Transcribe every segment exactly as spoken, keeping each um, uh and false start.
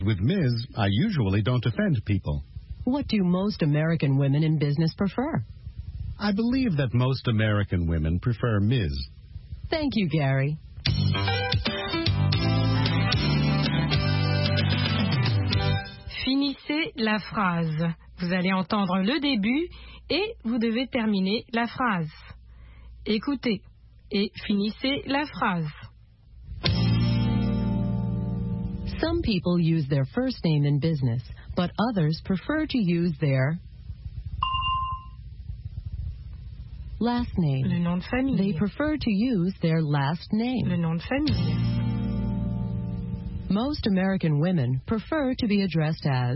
With Miz, I usually don't offend people. What do most American women in business prefer? I believe that most American women prefer Miz. Thank you, Gary. Finissez la phrase. Vous allez entendre le début et vous devez terminer la phrase. Écoutez et finissez la phrase. Some people use their first name in business, but others prefer to use their last name. Le nom de famille. They prefer to use their last name. Le nom de famille. Most American women prefer to be addressed as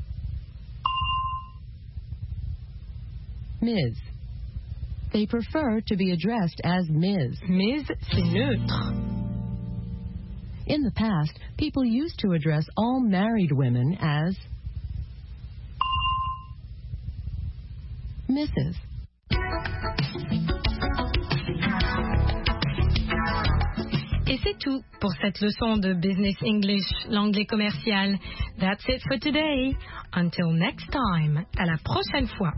Miz. They prefer to be addressed as Miz. Miz, c'est neutre. In the past, people used to address all married women as Missus Et c'est tout pour cette leçon de Business English, l'anglais commercial. That's it for today. Until next time. À la prochaine fois.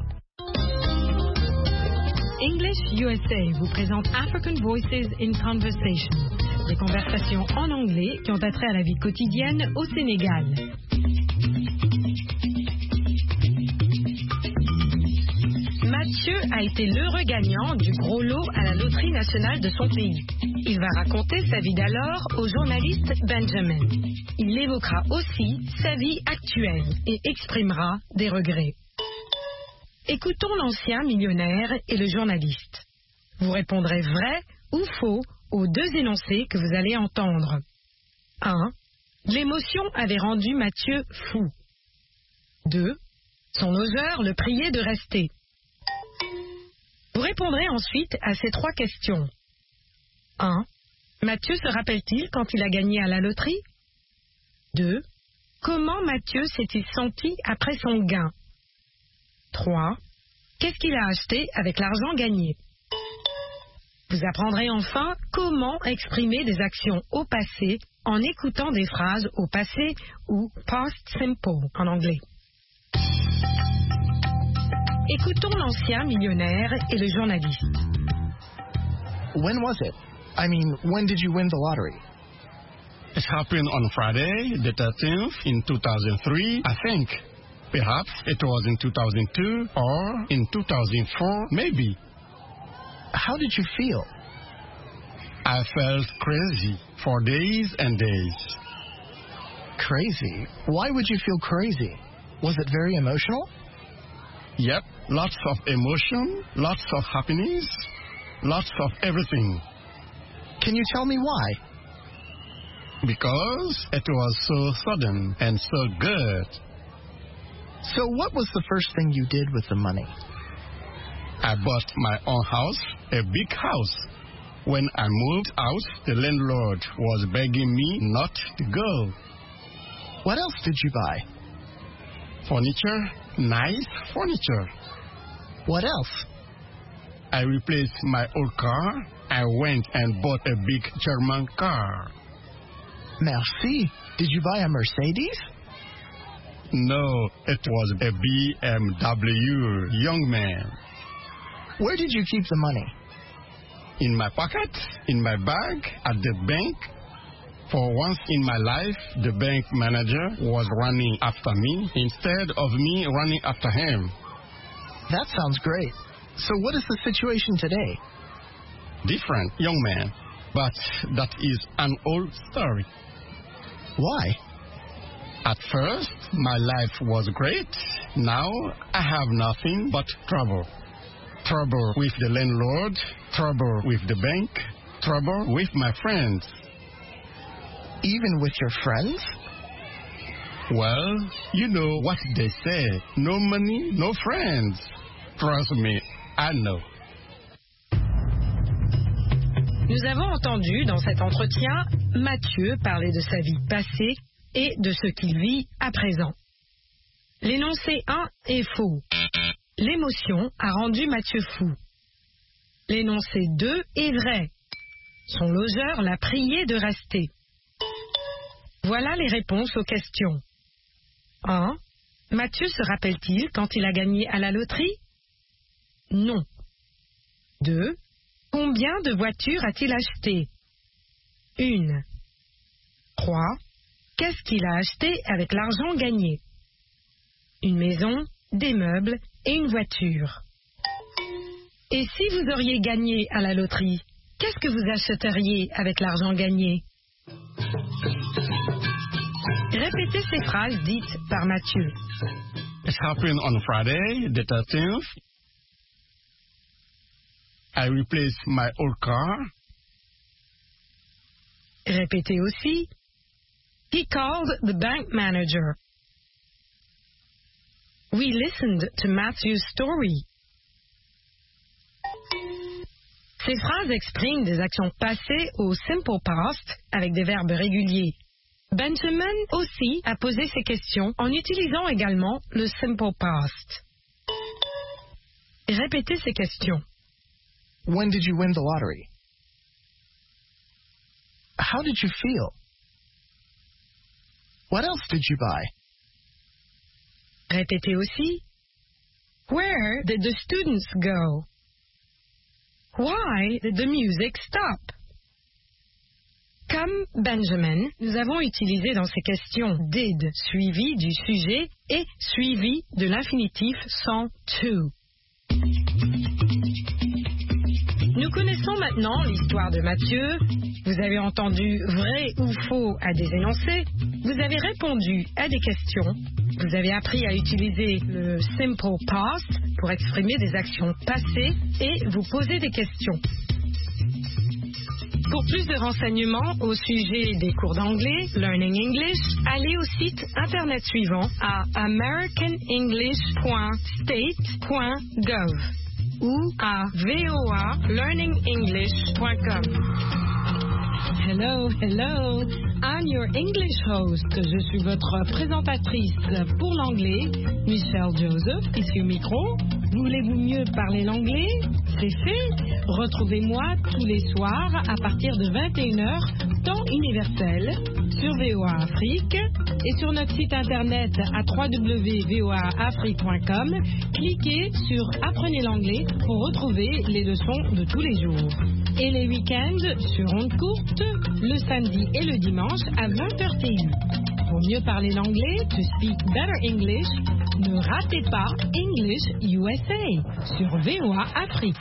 English U S A vous présente African Voices in Conversation. Des conversations en anglais qui ont attrait à la vie quotidienne au Sénégal. Mathieu a été l'heureux gagnant du gros lot à la loterie nationale de son pays. Il va raconter sa vie d'alors au journaliste Benjamin. Il évoquera aussi sa vie actuelle et exprimera des regrets. Écoutons l'ancien millionnaire et le journaliste. Vous répondrez vrai ou faux aux deux énoncés que vous allez entendre. un. L'émotion avait rendu Mathieu fou. deux. Son logeur le priait de rester. Vous répondrez ensuite à ces trois questions. un. Mathieu se rappelle-t-il quand il a gagné à la loterie? deux. Comment Mathieu s'est-il senti après son gain? trois. Qu'est-ce qu'il a acheté avec l'argent gagné? Vous apprendrez enfin comment exprimer des actions au passé en écoutant des phrases au passé ou past simple en anglais. Écoutons l'ancien millionnaire et le journaliste. When was it? I mean, when did you win the lottery? It happened on Friday, the thirteenth, in two thousand three, I think. Perhaps it was in two thousand two or in two thousand four, maybe. How did you feel? I felt crazy for days and days. Crazy? Why would you feel crazy? Was it very emotional? Yep, lots of emotion, lots of happiness, lots of everything. Can you tell me why? Because it was so sudden and so good. So what was the first thing you did with the money? I bought my own house, a big house. When I moved out, the landlord was begging me not to go. What else did you buy? Furniture, nice furniture. What else? I replaced my old car. I went and bought a big German car. Merci. Did you buy a Mercedes? No, it was a B M W, young man. Where did you keep the money? In my pocket, in my bag, at the bank. For once in my life, the bank manager was running after me instead of me running after him. That sounds great. So what is the situation today? Different, young man. But that is an old story. Why? At first, my life was great. Now, I have nothing but trouble. Trouble with the landlord, trouble with the bank, trouble with my friends. Even with your friends? Well, you know what they say. No money, no friends. Trust me, I know. Nous avons entendu dans cet entretien Mathieu parler de sa vie passée et de ce qu'il vit à présent. L'énoncé un est faux. L'émotion a rendu Mathieu fou. L'énoncé deux est vrai. Son logeur l'a prié de rester. Voilà les réponses aux questions. un. Mathieu se rappelle-t-il quand il a gagné à la loterie? Non. deux. Combien de voitures a-t-il acheté? Une. trois. Qu'est-ce qu'il a acheté avec l'argent gagné? Une maison, des meubles et une voiture. Et si vous auriez gagné à la loterie, qu'est-ce que vous achèteriez avec l'argent gagné? Répétez ces phrases dites par Mathieu. It happened on Friday, the thirteenth. I replaced my old car. Répétez aussi. He called the bank manager. We listened to Matthew's story. Ces phrases expriment des actions passées au simple past avec des verbes réguliers. Benjamin aussi a posé ces questions en utilisant également le simple past. Répétez ces questions. When did you win the lottery? How did you feel? What else did you buy? Répétez aussi. Where did the students go? Why did the music stop? Comme Benjamin, nous avons utilisé dans ces questions did suivi du sujet et suivi de l'infinitif sans to. Nous connaissons maintenant l'histoire de Mathieu. Vous avez entendu vrai ou faux à des énoncés. Vous avez répondu à des questions. Vous avez appris à utiliser le simple past pour exprimer des actions passées et vous poser des questions. Pour plus de renseignements au sujet des cours d'anglais, Learning English, allez au site internet suivant à american english point state point gov ou à v o a learning english point com. Hello, hello. I'm your English host. Je suis votre présentatrice pour l'anglais, Michelle Joseph, ici au micro. Voulez-vous mieux parler l'anglais? C'est fait. Retrouvez-moi tous les soirs à partir de vingt et une heures, temps universel, sur V O A Afrique et sur notre site internet à w w w point v o a afrique point com. Cliquez sur Apprenez l'anglais pour retrouver les leçons de tous les jours. Et les week-ends sur ondes courtes, le samedi et le dimanche à vingt heures T U. Pour mieux parler l'anglais, to speak better English, ne ratez pas English U S A sur V O A Afrique.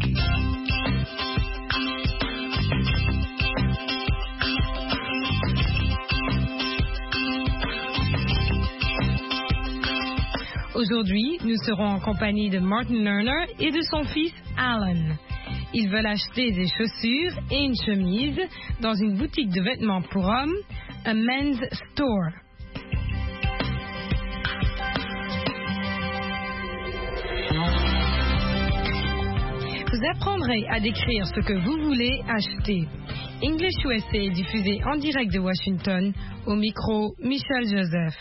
Aujourd'hui, nous serons en compagnie de Martin Lerner et de son fils Alan. Ils veulent acheter des chaussures et une chemise dans une boutique de vêtements pour hommes, a men's store. Vous apprendrez à décrire ce que vous voulez acheter. English U S A est diffusé en direct de Washington, au micro Michel Joseph.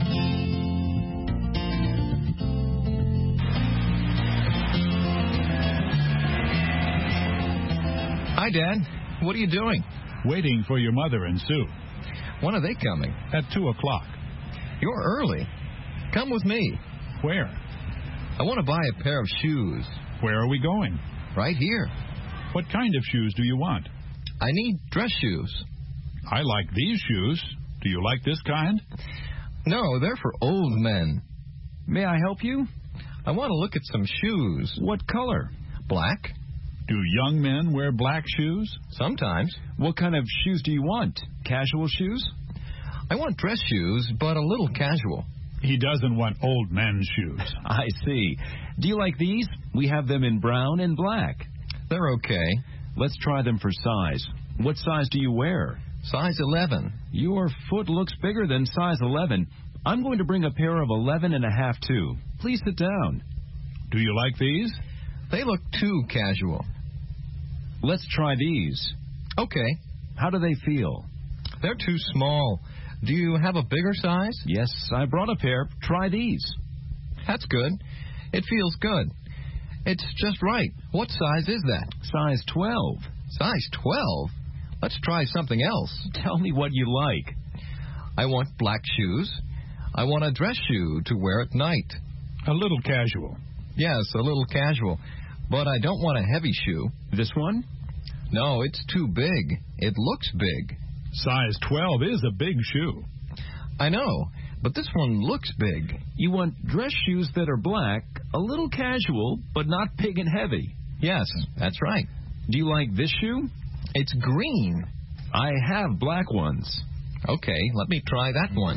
Hi, Dad. What are you doing? Waiting for your mother and Sue. When are they coming? At two o'clock. You're early. Come with me. Where? I want to buy a pair of shoes. Where are we going? Right here. What kind of shoes do you want? I need dress shoes. I like these shoes. Do you like this kind? No, they're for old men. May I help you? I want to look at some shoes. What color? Black. Do young men wear black shoes? Sometimes. What kind of shoes do you want? Casual shoes? I want dress shoes, but a little casual. He doesn't want old men's shoes. I see. Do you like these? We have them in brown and black. They're okay. Let's try them for size. What size do you wear? Size eleven. Your foot looks bigger than size eleven. I'm going to bring a pair of eleven and a half too. Please sit down. Do you like these? They look too casual. Let's try these. Okay. How do they feel? They're too small. Do you have a bigger size? Yes, I brought a pair. Try these. That's good. It feels good. It's just right. What size is that? Size twelve. Size twelve? Let's try something else. Tell me what you like. I want black shoes. I want a dress shoe to wear at night. A little casual. Yes, a little casual. But I don't want a heavy shoe. This one? No, it's too big. It looks big. Size twelve is a big shoe. I know, but this one looks big. You want dress shoes that are black, a little casual, but not big and heavy. Yes, that's right. Do you like this shoe? It's green. I have black ones. Okay, let me try that one.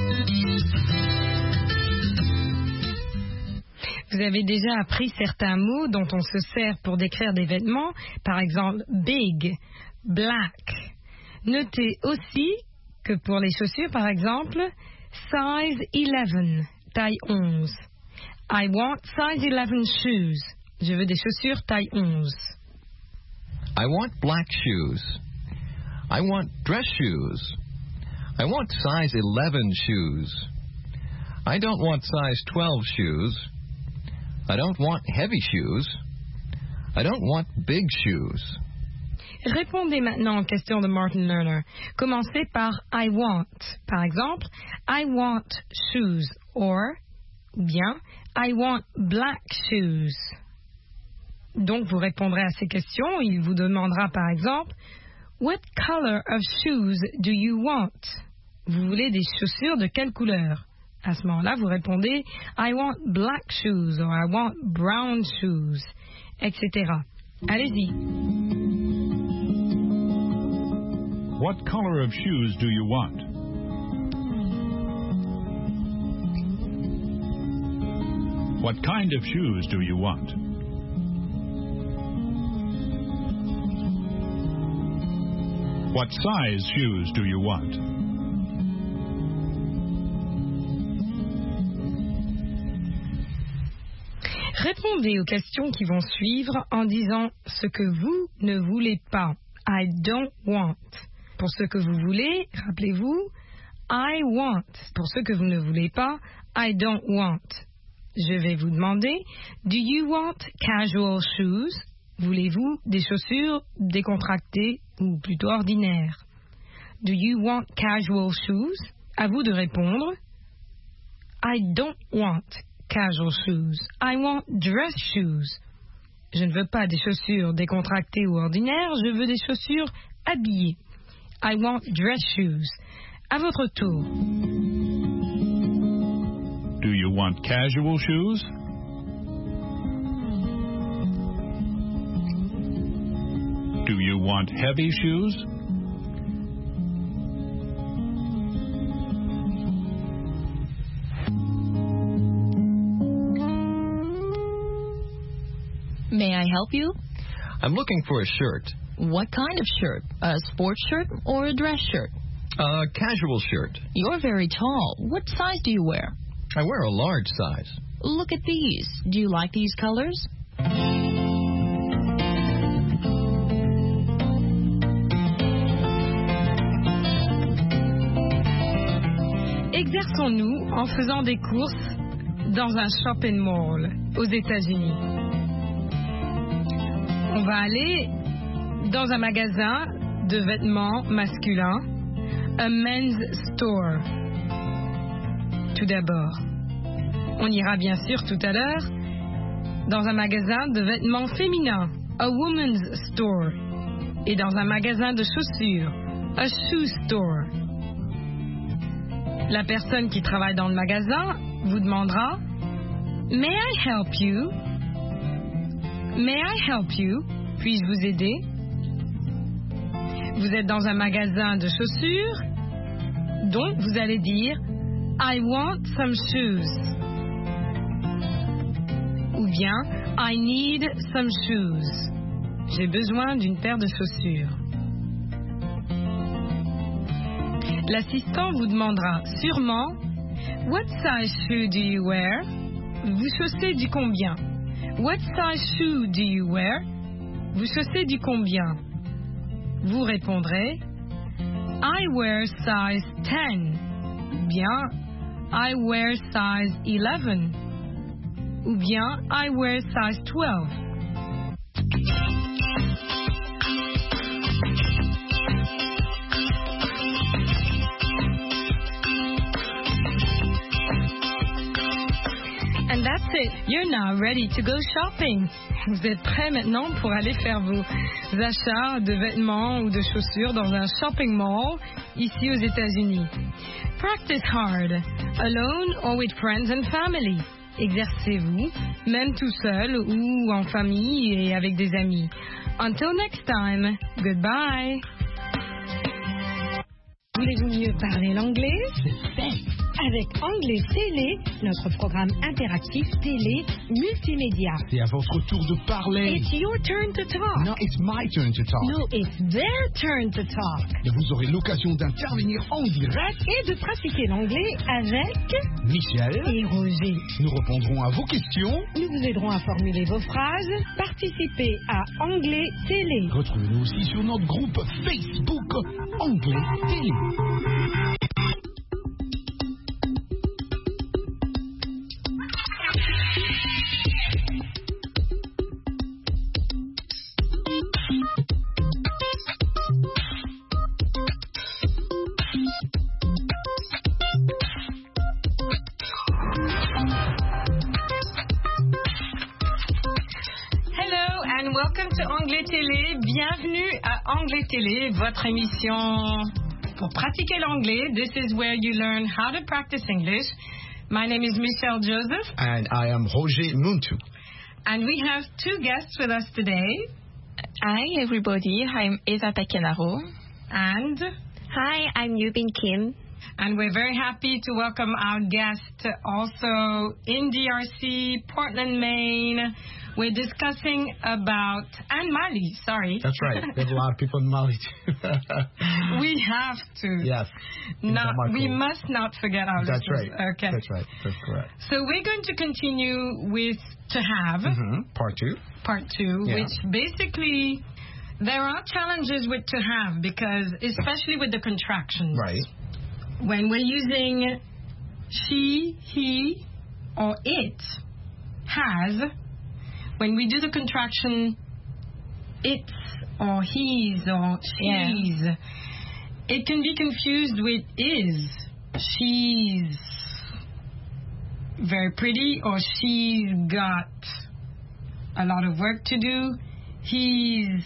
Vous avez déjà appris certains mots dont on se sert pour décrire des vêtements, par exemple big, black. Notez aussi que pour les chaussures, par exemple, size eleven, taille onze. I want size eleven shoes. Je veux des chaussures taille onze. I want black shoes. I want dress shoes. I want size eleven shoes. I don't want size twelve shoes. I don't want heavy shoes. I don't want big shoes. Répondez maintenant aux questions de Martin Lerner. Commencez par I want. Par exemple, I want shoes or bien I want black shoes. Donc vous répondrez à ces questions. Il vous demandera par exemple What color of shoes do you want? Vous voulez des chaussures de quelle couleur? À ce moment-là, vous répondez I want black shoes or I want brown shoes, et cetera. Allez-y. What color of shoes do you want? What kind of shoes do you want? What size shoes do you want? Répondez aux questions qui vont suivre en disant ce que vous ne voulez pas. I don't want. Pour ce que vous voulez, rappelez-vous, I want. Pour ce que vous ne voulez pas, I don't want. Je vais vous demander, do you want casual shoes? Voulez-vous des chaussures décontractées ou plutôt ordinaires? Do you want casual shoes? À vous de répondre, I don't want casual shoes. I want dress shoes. Je ne veux pas des chaussures décontractées ou ordinaires, je veux des chaussures habillées. I want dress shoes. À votre tour. Do you want casual shoes? Do you want heavy shoes? May I help you? I'm looking for a shirt. What kind of shirt? A sports shirt or a dress shirt? A casual shirt. You're very tall. What size do you wear? I wear a large size. Look at these. Do you like these colors? Exerçons-nous en faisant des courses dans un shopping mall aux États-Unis. On va aller dans un magasin de vêtements masculins, a men's store. Tout d'abord, on ira bien sûr tout à l'heure dans un magasin de vêtements féminins, a woman's store, et dans un magasin de chaussures, a shoe store. La personne qui travaille dans le magasin vous demandera May I help you? May I help you? Puis-je vous aider? Vous êtes dans un magasin de chaussures, donc vous allez dire I want some shoes. Ou bien I need some shoes. J'ai besoin d'une paire de chaussures. L'assistant vous demandera sûrement What size shoe do you wear? Vous chaussez du combien? What size shoe do you wear? Vous chaussez du combien? Vous répondrez I wear size ten. Bien, I wear size eleven. Ou bien, I wear size twelve. And that's it. You're now ready to go shopping. Vous êtes prêts maintenant pour aller faire vos achats de vêtements ou de chaussures dans un shopping mall ici aux États-Unis. Practice hard, alone or with friends and family. Exercez-vous, même tout seul ou en famille et avec des amis. Until next time, goodbye. Voulez-vous mieux parler l'anglais? C'est fait. Avec Anglais Télé, notre programme interactif télé multimédia. C'est à votre tour de parler. It's your turn to talk. No, it's my turn to talk. No, it's their turn to talk. Et vous aurez l'occasion d'intervenir en direct et de pratiquer l'anglais avec Michel et Roger. Nous répondrons à vos questions. Nous vous aiderons à formuler vos phrases. Participez à Anglais Télé. Retrouvez-nous aussi sur notre groupe Facebook Anglais Télé. Bienvenue à Anglais Télé, votre émission pour pratiquer l'anglais. This is where you learn how to practice English. My name is Michelle Joseph. And I am Roger Muntu. And we have two guests with us today. Hi, everybody. I'm Esa Takenaro. And hi, I'm Yubin Kim. And we're very happy to welcome our guest also in D R C, Portland, Maine. We're discussing about, and Mali, sorry. That's right. There's a lot of people in Mali too. We have to. Yes. Not, we must not forget our That's listeners. right. Okay. That's right. That's correct. So we're going to continue with To Have. Mm-hmm. Part two. Part two, yeah. which basically, there are challenges with To Have because, especially with the contractions. Right. When we're using she, he, or it, has, when we do the contraction it's or he's or she's, yeah. It can be confused with is. She's very pretty or she's got a lot of work to do. He's,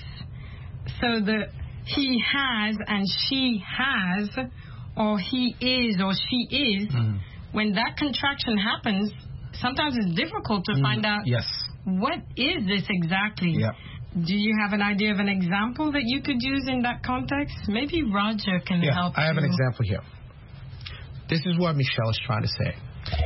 so the he has and she has or he is or she is, mm. when that contraction happens, sometimes it's difficult to mm. find out yes. what is this exactly. Yep. Do you have an idea of an example that you could use in that context? Maybe Roger can yeah, help I have you. an example here. This is what Michelle is trying to say.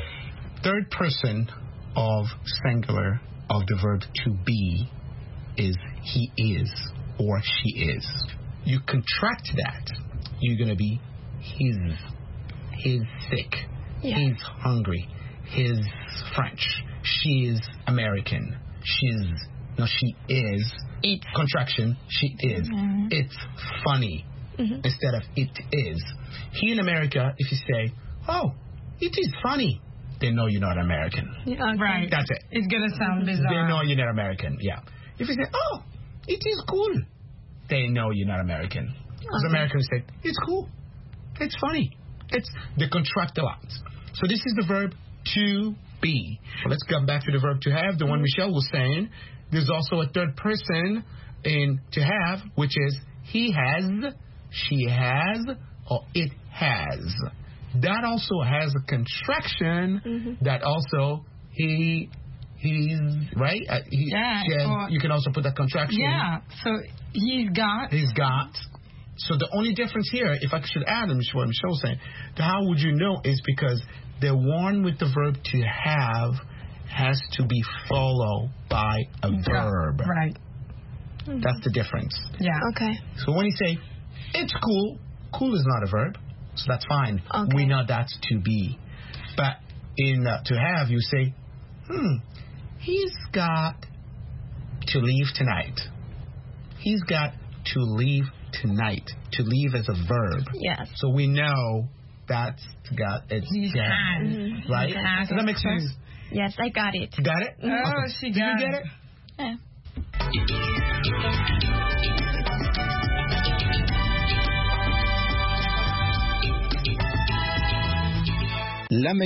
Third person of singular of the verb to be is he is or she is. You contract that, you're going to be his. He's sick. Yeah. He's hungry. He's French. She's American. She's, no, she is. It. Contraction, she is. Mm-hmm. It's funny mm-hmm. instead of it is. Here in America, if you say, oh, it is funny, they know you're not American. Yeah, okay. Right. That's it. It's going to sound bizarre. They know you're not American, yeah. If you say, oh, it is cool, they know you're not American. Because okay. Americans say, it's cool. It's funny. It's, they contract a lot. So this is the verb to be. Well, let's come back to the verb to have, the one Michelle was saying. There's also a third person in to have, which is he has, she has, or it has. That also has a contraction mm-hmm. that also he, he's, right? Uh, he, yeah. Has, or, you can also put that contraction. Yeah. So he's got. He's got. So the only difference here, if I should add, what Michelle was saying, how would you know is because the one with the verb to have has to be followed by a verb. Right. That's the difference. Yeah. Okay. So when you say, it's cool, cool is not a verb, so that's fine. Okay. We know that's to be. But in uh, to have, you say, hmm, he's got to leave tonight. He's got to leave tonight. To leave as a verb. Yes. So we know that's got it's he has, mm-hmm. right? Has. Does that make sense? Yes, I got it. You got it? Oh, okay. She Did got you get it? Yeah. La